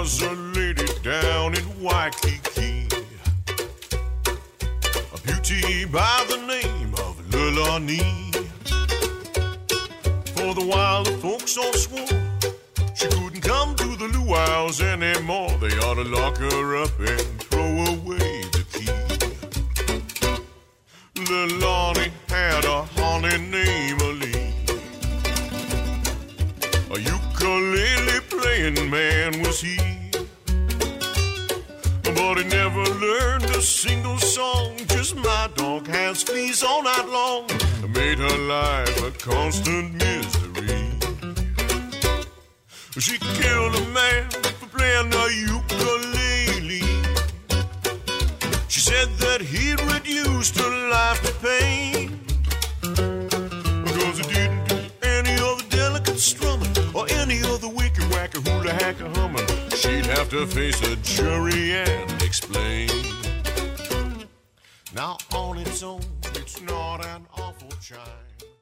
was a lady down in Waikiki, a beauty by the name of Lulani. For the while the folks all swore she couldn't come to the luau's anymore. They ought to lock her up and throw away the key. Lulani had a honey named Ali. A ukulele playing man was he, but he never learned a single song. Just my dog has fleas all night long, made her life a constant misery. She killed a man for playing the ukulele. She said that he'd reduced her life to pain, because he didn't do any of the delicate strumming or any of the wicky-wacky hula-hacka humming. She'd have to face a jury and explain. Now on its own, it's not an awful chime.